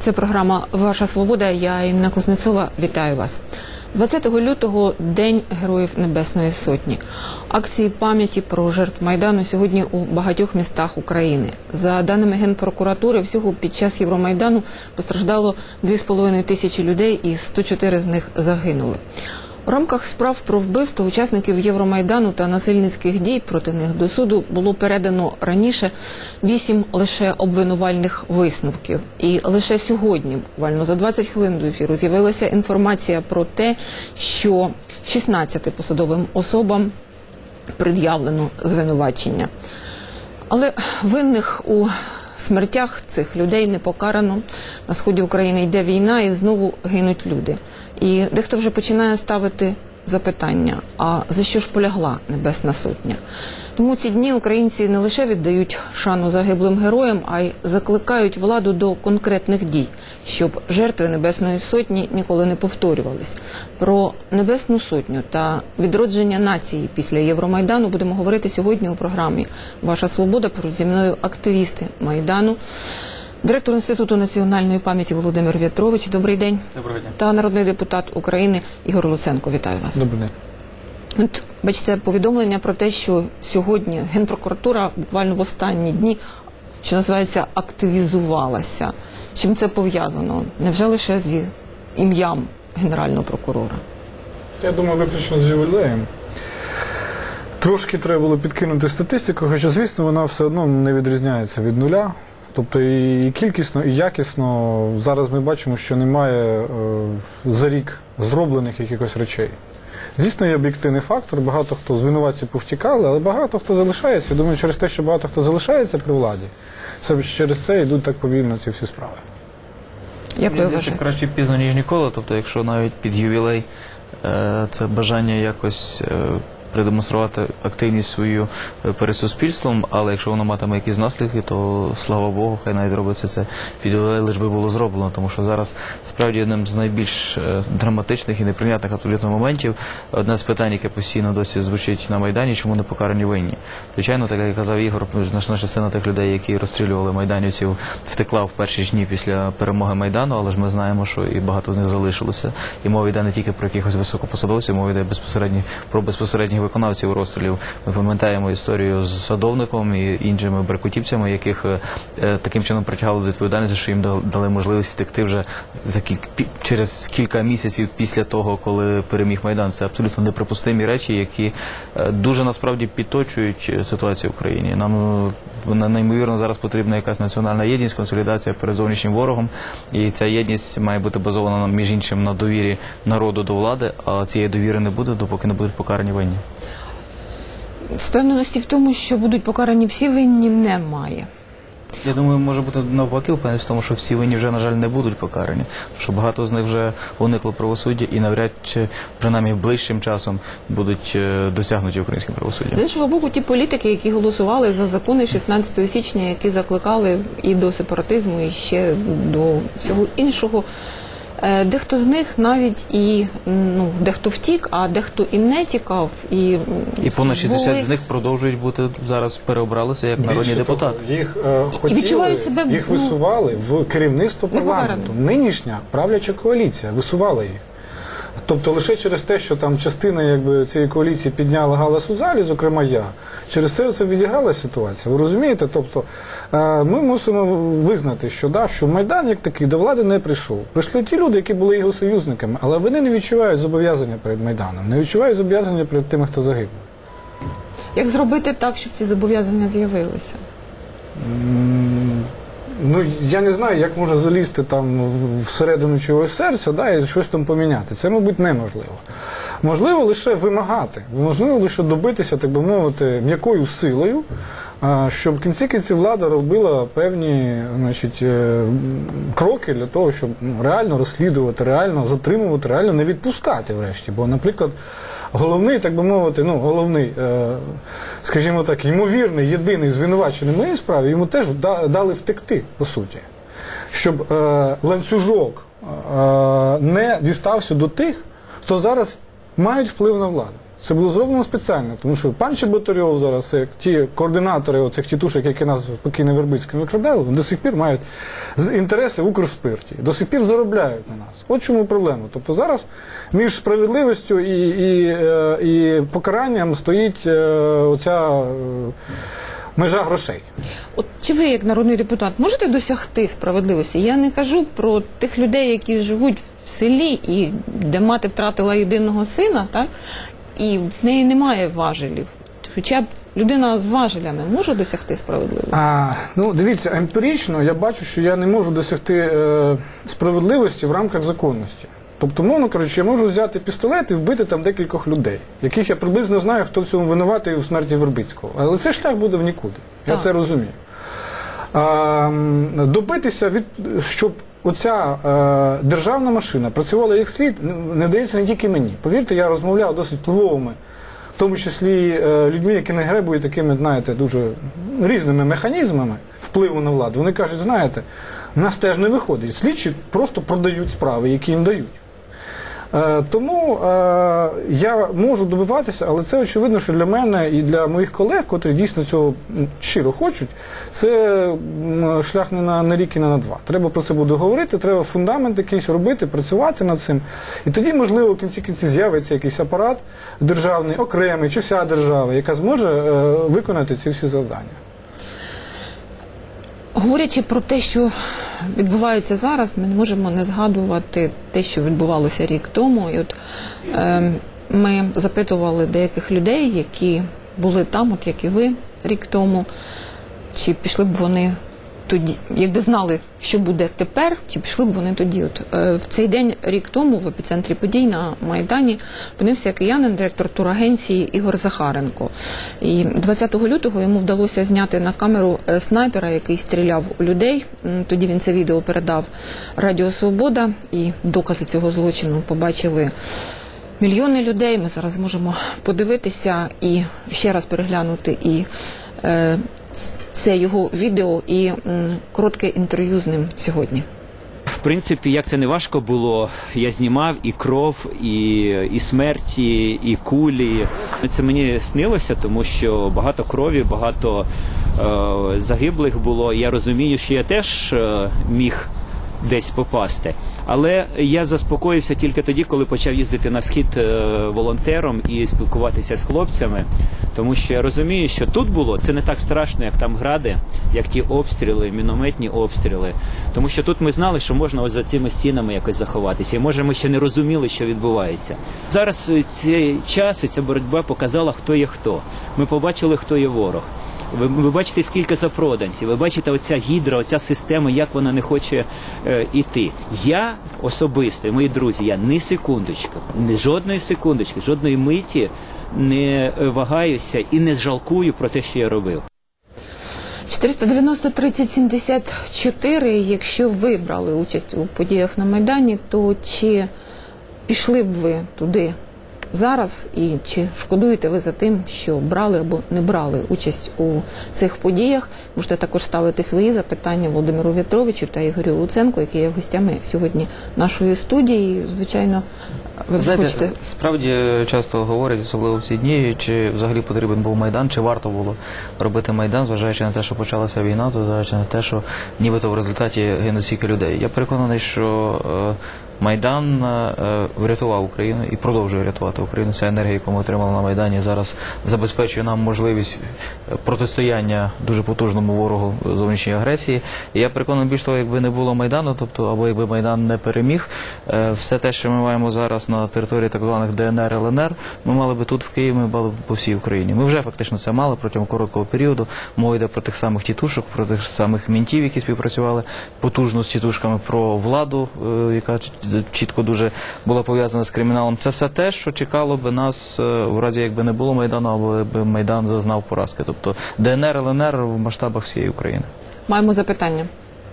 Це програма «Ваша свобода». Я, Інна Кузнецова, вітаю вас. 20 лютого – День Героїв Небесної Сотні. Акції пам'яті про жертв Майдану сьогодні у багатьох містах України. За даними Генпрокуратури, всього під час Євромайдану постраждало 2,5 тисячі людей і 104 з них загинули. У рамках справ про вбивство учасників Євромайдану та насильницьких дій проти них до суду було передано раніше 8 лише обвинувальних висновків. І лише сьогодні, буквально за 20 хвилин до ефіру, з'явилася інформація про те, що 16 посадовим особам пред'явлено звинувачення. Але винних у смертях цих людей не покарано. На сході України йде війна і знову гинуть люди. І дехто вже починає ставити запитання, а за що ж полягла Небесна Сотня? Тому ці дні українці не лише віддають шану загиблим героям, а й закликають владу до конкретних дій, щоб жертви Небесної Сотні ніколи не повторювались. Про Небесну Сотню та відродження нації після Євромайдану будемо говорити сьогодні у програмі «Ваша свобода». Поруч зі мною активісти Майдану. Директор Інституту національної пам'яті Володимир В'ятрович. Добрий день. Доброго дня. Та народний депутат України Ігор Луценко. Вітаю вас. Добрий день. От, бачите, повідомлення про те, що сьогодні Генпрокуратура буквально в останні дні, що називається, активізувалася. З чим це пов'язано? Невже лише з ім'ям Генерального прокурора? Я думаю, виключно з ювілеєм. Трошки треба було підкинути статистику, хоча, звісно, вона все одно не відрізняється від нуля. Тобто і кількісно, і якісно зараз ми бачимо, що немає за рік зроблених якихось речей. Звісно, є об'єктивний фактор, багато хто з винуватців повтікали, але багато хто залишається. Я думаю, через те, що багато хто залишається при владі, через це йдуть так повільно ці всі справи. Як ви вважаєте? Краще пізно, ніж ніколи. Тобто, якщо навіть під ювілей це бажання якось продемонструвати активність свою перед суспільством, але якщо воно матиме якісь наслідки, то слава Богу, хай навіть робиться це під ювілей, лише би було зроблено, тому що зараз справді одним з найбільш драматичних і неприйнятних абсолютно моментів, одне з питань, яке постійно досі звучить на Майдані, чому не покарані винні. Звичайно, так як казав Ігор, наша частина тих людей, які розстрілювали майданівців, втекла в перші ж дні після перемоги Майдану, але ж ми знаємо, що і багато з них залишилося. І мова йде не тільки про якихось високопосадовців, мова йде про безпосередніх виконавців розстрілів. Ми пам'ятаємо історію з Садовником і іншими беркутівцями, яких таким чином притягали до відповідальності, що їм дали можливість втекти вже через кілька місяців після того, коли переміг Майдан. Це абсолютно неприпустимі речі, які дуже насправді підточують ситуацію в Україні. Нам неймовірно зараз потрібна якась національна єдність, консолідація перед зовнішнім ворогом, і ця єдність має бути базована, між іншим, на довірі народу до влади, а цієї довіри не буде, допоки не будуть покарані винні. Впевненості в тому, що будуть покарані всі винні, немає. Я думаю, може бути навпаки впевненість в тому, що всі винні вже, на жаль, не будуть покарані. Тому що багато з них вже уникло правосуддя і навряд чи, принаймні, ближчим часом будуть досягнуті українським правосуддям. З іншого боку, ті політики, які голосували за закони 16 січня, які закликали і до сепаратизму, і ще до всього іншого, дехто з них навіть дехто втік, а дехто і не тікав. І понад 60 з них продовжують бути зараз, переобралися як народні депутати. Їх хотіли, їх висували в керівництво парламенту. Нинішня правляча коаліція висувала їх. Тобто лише через те, що там частина цієї коаліції підняла галас у залі, зокрема я, через це відіграла ситуація. Ви розумієте? Тобто ми мусимо визнати, що Майдан як такий до влади не прийшов. Прийшли ті люди, які були його союзниками, але вони не відчувають зобов'язання перед Майданом, не відчувають зобов'язання перед тими, хто загинув. Як зробити так, щоб ці зобов'язання з'явилися? Я не знаю, як можна залізти там всередину чогось серця, і щось там поміняти. Це, мабуть, неможливо. Можливо лише вимагати, можливо лише добитися, так би мовити, м'якою силою, щоб в кінці кінців влада робила певні кроки для того, щоб реально розслідувати, реально затримувати, реально не відпускати врешті. Бо, наприклад, головний, так би мовити, скажімо так, ймовірний, єдиний звинувачений в моїй справі, йому теж дали втекти, по суті. Щоб ланцюжок не дістався до тих, хто зараз мають вплив на владу. Це було зроблено спеціально, тому що пан Чеботарьов зараз, як ті координатори оцих тітушок, які нас покійний Вербицький викрадали, до сих пір мають інтереси в Укрспирті, до сих пір заробляють на нас. От чому проблема. Тобто зараз між справедливістю і покаранням стоїть оця межа грошей. От чи ви, як народний депутат, можете досягти справедливості? Я не кажу про тих людей, які живуть в селі, і де мати втратила єдиного сина, так? І в неї немає важелів. Хоча б людина з важелями може досягти справедливості? Дивіться, емпірично я бачу, що я не можу досягти справедливості в рамках законності. Тобто, мовно кажучи, я можу взяти пістолет і вбити там декількох людей, яких я приблизно знаю, хто в цьому винуватий в смерті Вербицького. Але цей шлях буде в нікуди. Я це розумію. Добитися, щоб оця державна машина працювала як слід, не вдається не тільки мені. Повірте, я розмовляв досить впливовими, в тому числі людьми, які не гребують такими, знаєте, дуже різними механізмами впливу на владу. Вони кажуть, знаєте, в нас теж не виходить. Слідчі просто продають справи, які їм дають. Тому я можу добиватися, але це очевидно, що для мене і для моїх колег, котрі дійсно цього щиро хочуть, це шлях не на рік і не на два. Треба про це буде говорити, треба фундамент якийсь робити, працювати над цим. І тоді, можливо, в кінці з'явиться якийсь апарат державний, окремий, чи вся держава, яка зможе виконати ці всі завдання. Говорячи про те, що відбувається зараз, ми не можемо не згадувати те, що відбувалося рік тому. І от ми запитували деяких людей, які були там, от як і ви, рік тому, чи пішли б вони тоді, якби знали, що буде тепер, чи пішли б вони тоді. От в цей день, рік тому, в епіцентрі подій на Майдані опинився киянин, директор турагенції Ігор Захаренко. І 20 лютого йому вдалося зняти на камеру снайпера, який стріляв у людей. Тоді він це відео передав Радіо Свобода, і докази цього злочину побачили мільйони людей. Ми зараз зможемо подивитися і ще раз переглянути і це його відео і коротке інтерв'ю з ним сьогодні. В принципі, як це не важко було, я знімав і кров, і смерті, і кулі. Це мені снилося, тому що багато крові, багато загиблих було. Я розумію, що я теж міг десь попасти. Але я заспокоївся тільки тоді, коли почав їздити на схід волонтером і спілкуватися з хлопцями. Тому що я розумію, що тут було, це не так страшно, як там Гради, як ті обстріли, мінометні обстріли. Тому що тут ми знали, що можна ось за цими стінами якось заховатися. І може ми ще не розуміли, що відбувається. Зараз цей час і ця боротьба показала, хто є хто. Ми побачили, хто є ворог. Ви бачите, скільки запроданців, ви бачите оця гідра, оця система, як вона не хоче іти. Я особисто, і мої друзі, я ні секундочки, жодної секундочки, жодної миті не вагаюся і не жалкую про те, що я робив. 490-30-74, якщо ви брали участь у подіях на Майдані, то чи пішли б ви туди зараз, і чи шкодуєте ви за тим, що брали або не брали участь у цих подіях? Можете також ставити свої запитання Володимиру В'ятровичу та Ігорю Луценку, які є гостями сьогодні нашої студії. Звичайно, ви хочете... Справді часто говорять, особливо в ці дні, чи взагалі потрібен був Майдан, чи варто було робити Майдан, зважаючи на те, що почалася війна, зважаючи на те, що нібито в результаті гинуть стільки людей. Я переконаний, що Майдан врятував Україну і продовжує рятувати Україну. Ця енергія, яку ми отримали на Майдані, зараз забезпечує нам можливість протистояння дуже потужному ворогу зовнішньої агресії. І я переконаний, більш того, якби не було Майдану, тобто, або якби Майдан не переміг, все те, що ми маємо зараз на території так званих ДНР, ЛНР, ми мали би тут в Києві, ми мали б по всій Україні. Ми вже фактично це мали протягом короткого періоду. Мова йде про тих самих тітушок, про тих самих мінтів, які співпрацювали потужно з тітушками, про владу, яка чітко дуже була пов'язана з криміналом. Це все те, що чекало би нас в разі, якби не було Майдану, або якби Майдан зазнав поразки. Тобто ДНР, ЛНР в масштабах всієї України. Маємо запитання.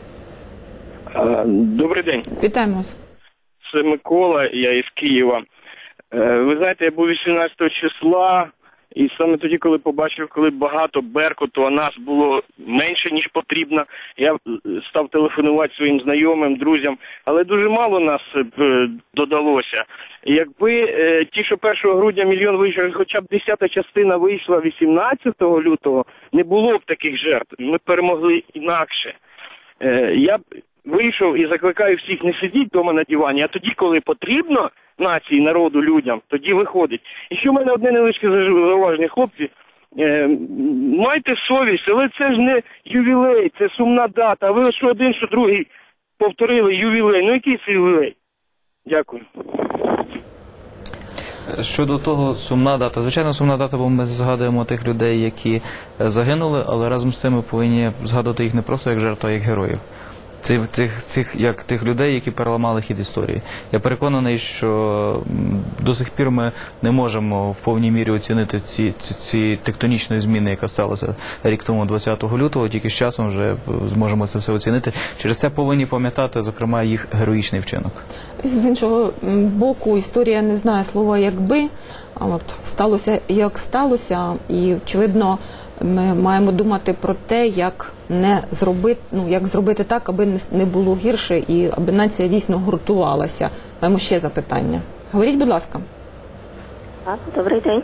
Добрий день. Вітаємо вас. Це Микола, я із Києва. Ви знаєте, я був 18 числа І саме тоді, коли побачив, коли багато беркуту, а нас було менше, ніж потрібно, я став телефонувати своїм знайомим, друзям, але дуже мало нас додалося. Якби ті, що 1 грудня мільйон вийшов, хоча б 10-та частина вийшла 18 лютого, не було б таких жертв. Ми перемогли інакше. Я б вийшов і закликаю всіх не сидіти вдома на дивані, а тоді, коли потрібно нації, народу, людям, тоді виходить. І ще в мене одне невеличке зауваження, хлопці, майте совість, але це ж не ювілей, це сумна дата, а ви що один, що другий повторили ювілей. Ну який це ювілей? Дякую. Щодо того, сумна дата. Звичайно, сумна дата, бо ми згадуємо тих людей, які загинули, але разом з тим ми повинні згадувати їх не просто як жертв, а як героїв. Як тих людей, які переламали хід історії. Я переконаний, що до сих пір ми не можемо в повній мірі оцінити ці тектонічної зміни, яка сталася рік тому, 20 лютого, тільки з часом вже зможемо це все оцінити. Через це повинні пам'ятати, зокрема, їх героїчний вчинок. З іншого боку, історія не знає слова «якби», а от сталося, як сталося, і, очевидно, ми маємо думати про те, як зробити так, аби не було гірше і аби нація дійсно гуртувалася. Маємо ще запитання. Говоріть, будь ласка. Добрий день.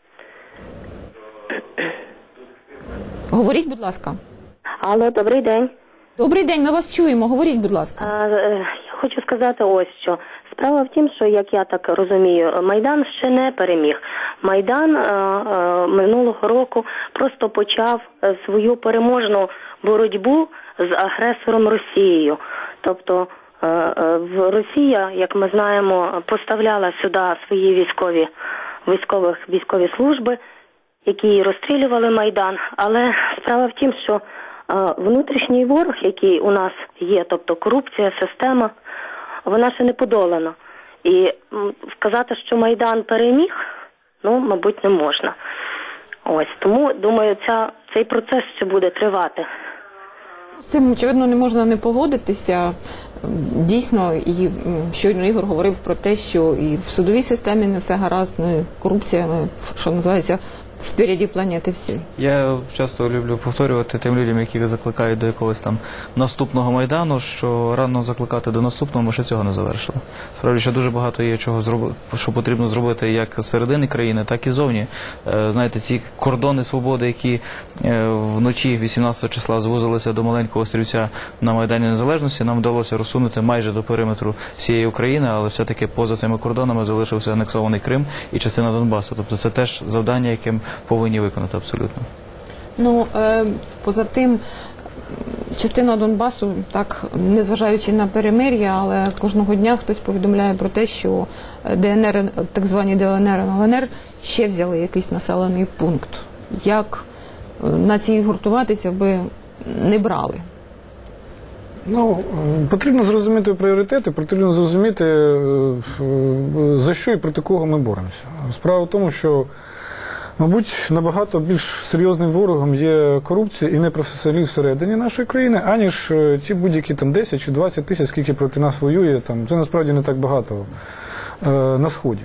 Говоріть, будь ласка. Алло, добрий день. Добрий день, ми вас чуємо. Говоріть, будь ласка. Хочу сказати ось що. Справа в тім, що, як я так розумію, Майдан ще не переміг. Майдан минулого року просто почав свою переможну боротьбу з агресором Росією. Тобто Росія, як ми знаємо, поставляла сюди свої військові служби, які розстрілювали Майдан. Але справа в тім, що внутрішній ворог, який у нас є, тобто корупція, система, вона ще не подолана. І сказати, що Майдан переміг, мабуть, не можна. Ось, тому, думаю, цей процес ще буде тривати. З цим, очевидно, не можна не погодитися. Дійсно, і щойно Ігор говорив про те, що і в судовій системі не все гаразд, корупція, що називається, впереді планети всі. Я часто люблю повторювати тим людям, які закликають до якогось там наступного Майдану, що рано закликати до наступного, ми ще цього не завершили. Справді, що дуже багато є чого що потрібно зробити як з середини країни, так і зовні. Знаєте, ці кордони свободи, які вночі 18 числа звузилися до маленького острівця на Майдані Незалежності, нам вдалося розсунути майже до периметру всієї України, але все-таки поза цими кордонами залишився анексований Крим і частина Донбасу. Тобто це теж завдання, яким повинні виконати абсолютно. Поза тим, частина Донбасу, так, незважаючи на перемир'я, але кожного дня хтось повідомляє про те, що ДНР, так звані ДНР і ЛНР, ще взяли якийсь населений пункт. Як нації гуртуватися, аби не брали? Потрібно зрозуміти пріоритети, потрібно зрозуміти, за що і проти кого ми боремося. Справа в тому, що мабуть, набагато більш серйозним ворогом є корупція і непрофесіоналізм всередині нашої країни, аніж ті будь-які 10 чи 20 тисяч, скільки проти нас воює. Це насправді не так багато на Сході.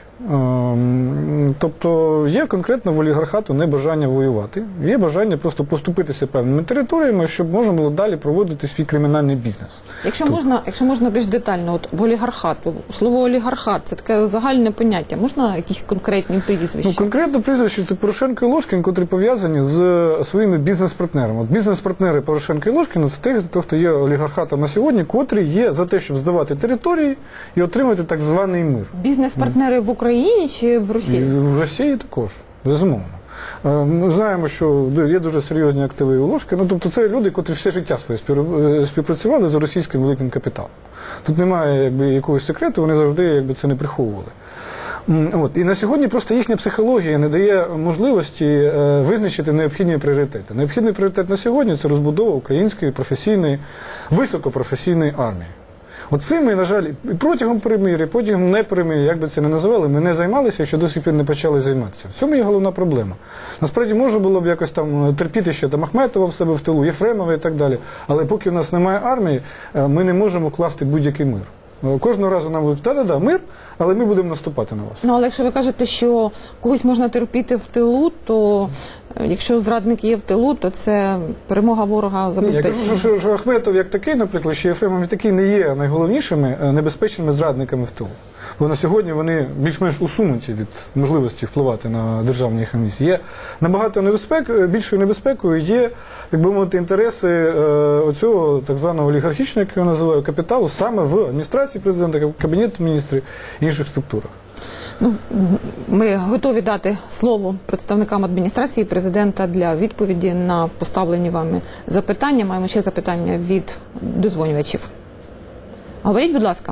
Тобто є конкретно в олігархату небажання воювати, є бажання просто поступитися певними територіями, щоб можна було далі проводити свій кримінальний бізнес. Якщо можна більш детально, в олігархату, слово олігархат – це таке загальне поняття, можна якісь конкретні прізвища? Конкретне прізвище – це Порошенко і Ложкін, котрі пов'язані з своїми бізнес-партнерами. Бізнес-партнери Порошенка і Ложкіна – це ті, хто є олігархатом на сьогодні, котрі є за те, щоб здавати території і отримати так званий мир. Бізнес-партнери в Україні чи в Росії? І в Росії також, безумовно. Ми знаємо, що є дуже серйозні активи у Ложкіна. Тобто це люди, котрі все життя своє співпрацювали з російським великим капіталом. Тут немає якогось секрету, вони завжди це не приховували. І на сьогодні просто їхня психологія не дає можливості визначити необхідні пріоритети. Необхідний пріоритет на сьогодні – це розбудова української професійної, високопрофесійної армії. Цим ми, на жаль, протягом перемир'я, протягом неперемир'я, як би це не називали, ми не займалися, якщо до сих пір не почали займатися. В цьому є головна проблема. Насправді, можна було б якось терпіти ще Ахметова в себе в тилу, Єфремова і так далі. Але поки в нас немає армії, ми не можемо класти будь-який мир. Кожного разу нам будуть, та-да-да, мир, але ми будемо наступати на вас. Ну, але якщо ви кажете, що когось можна терпіти в тилу, то якщо зрадник є в тилу, то це перемога ворога Я забезпечена. кажу, що Ахметов як такий, наприклад, що Єфремов як такий не є найголовнішими небезпечними зрадниками в тилу. Бо на сьогодні вони більш-менш усунуті від можливості впливати на державні комісії. Є набагато більшою небезпекою є, так би мовити, інтереси оцього так званого олігархічного, як я його називаю, капіталу саме в адміністрації президента, Кабінету міністрів і інших структурах. Ну, ми готові дати слово представникам адміністрації президента для відповіді на поставлені вами запитання. Маємо ще запитання від дозвонювачів. Говоріть, будь ласка.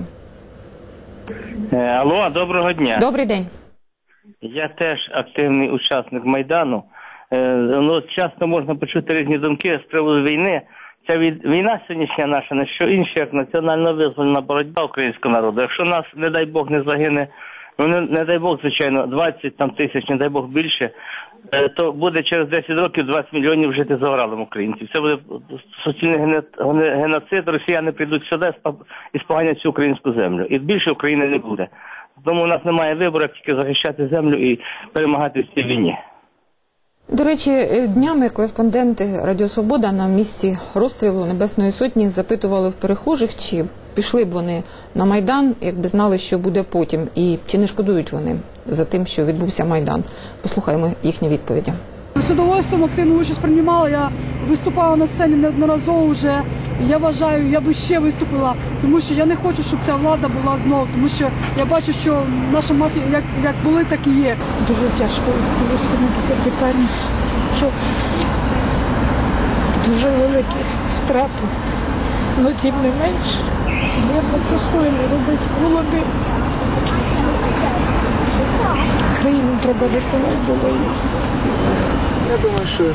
Алло, доброго дня. Добрий день. Я теж активний учасник Майдану. Часто можна почути різні думки з приводу війни. Ця війна сьогоднішня наша не що інше, як національно-визвольна боротьба українського народу. Якщо нас, не дай Бог, не загине, не дай Бог, звичайно, 20 тисяч, не дай Бог більше, то буде через 10 років 20 мільйонів жити за Уралом українців. Це буде суцільний геноцид, росіяни прийдуть сюди і споганять цю українську землю. І більше України не буде. Тому у нас немає вибору, як тільки захищати землю і перемагати в цій війні. До речі, днями кореспонденти Радіо Свобода на місці розстрілу Небесної Сотні запитували в перехожих, чи пішли б вони на Майдан, якби знали, що буде потім, і чи не шкодують вони за тим, що відбувся Майдан. Послухаємо їхні відповіді. З удовольствием активну участь приймала, я виступала на сцені неодноразово вже, я вважаю, я би ще виступила, тому що я не хочу, щоб ця влада була знову, тому що я бачу, що наша мафія як були, так і є. Дуже тяжко вивести на таке питання, що дуже великі втрати, але тим не менше, ми процесуємо робити голоди. Країну треба виходити до війни. Я думаю, що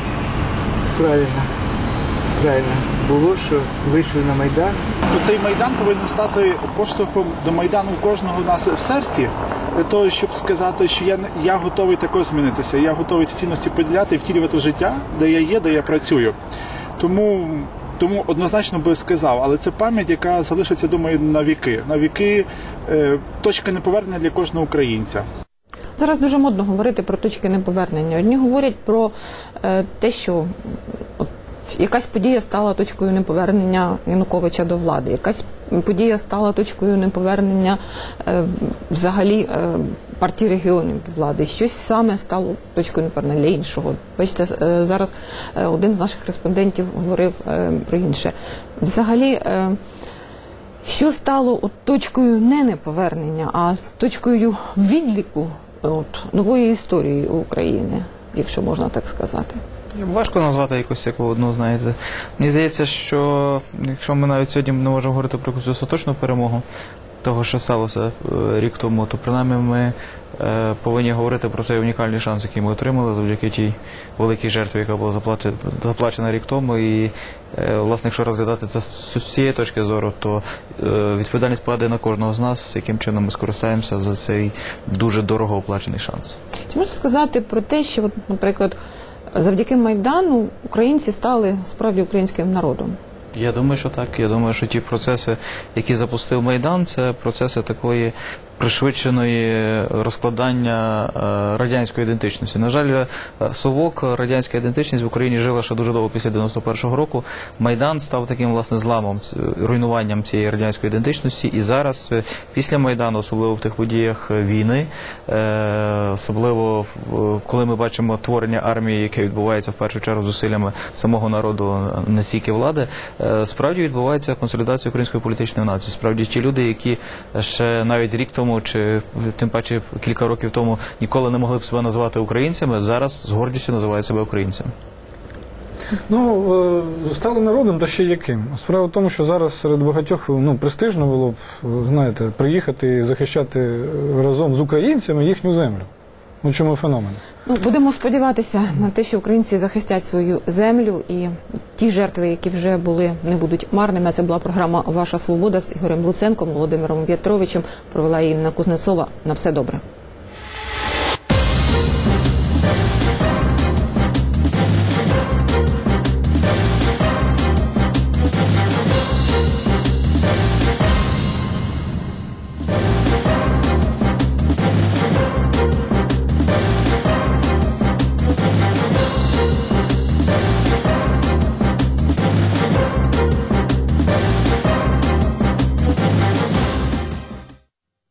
правильно було, що вийшли на Майдан. Цей Майдан повинен стати поштовхом до Майдану кожного нас в серці, для того, щоб сказати, що я готовий також змінитися, я готовий ці цінності поділяти і втілювати в життя, де я є, де я працюю. Тому однозначно би сказав, але це пам'ять, яка залишиться, думаю, на віки. На віки точка неповернення для кожного українця. Зараз дуже модно говорити про точки неповернення. Одні говорять про те, що якась подія стала точкою неповернення Януковича до влади, якась подія стала точкою неповернення взагалі партії регіонів до влади. Щось саме стало точкою неповернення для іншого. Бачите, зараз один з наших респондентів говорив про інше. Взагалі, що стало точкою не неповернення, а точкою відліку нової історії України, якщо можна так сказати? Важко назвати якусь яку одну, знаєте. Мені здається, що якщо ми навіть сьогодні не можемо говорити про якусь остаточну перемогу того, що сталося рік тому, то принаймні ми повинні говорити про цей унікальний шанс, який ми отримали завдяки тій великій жертві, яка була заплачена рік тому. І, власне, якщо розглядати це з цієї точки зору, то відповідальність падає на кожного з нас, яким чином ми скористаємося за цей дуже дорого оплачений шанс. Чи можна сказати про те, що, наприклад, завдяки Майдану українці стали справді українським народом? Я думаю, що так. Я думаю, що ті процеси, які запустив Майдан, це процеси такої пришвидшеної розкладання радянської ідентичності. На жаль, совок, радянська ідентичність в Україні жила ще дуже довго після 91-го року. Майдан став таким, власне, зламом, руйнуванням цієї радянської ідентичності. І зараз, після Майдану, особливо в тих подіях війни, особливо коли ми бачимо творення армії, яке відбувається в першу чергу зусиллями самого народу, не стільки влади, справді відбувається консолідація української політичної нації. Справді ті люди, які ще навіть рік тому чи тим паче кілька років тому ніколи не могли б себе назвати українцями, зараз з гордістю називають себе українцями. Стали народом, та ще яким. Справа в тому, що зараз серед багатьох престижно було б, знаєте, приїхати і захищати разом з українцями їхню землю. У чому феномен? Будемо сподіватися на те, що українці захистять свою землю і ті жертви, які вже були, не будуть марними. Це була програма «Ваша свобода» з Ігорем Луценком, Володимиром В'ятровичем. Провела її Інна Кузнецова. На все добре.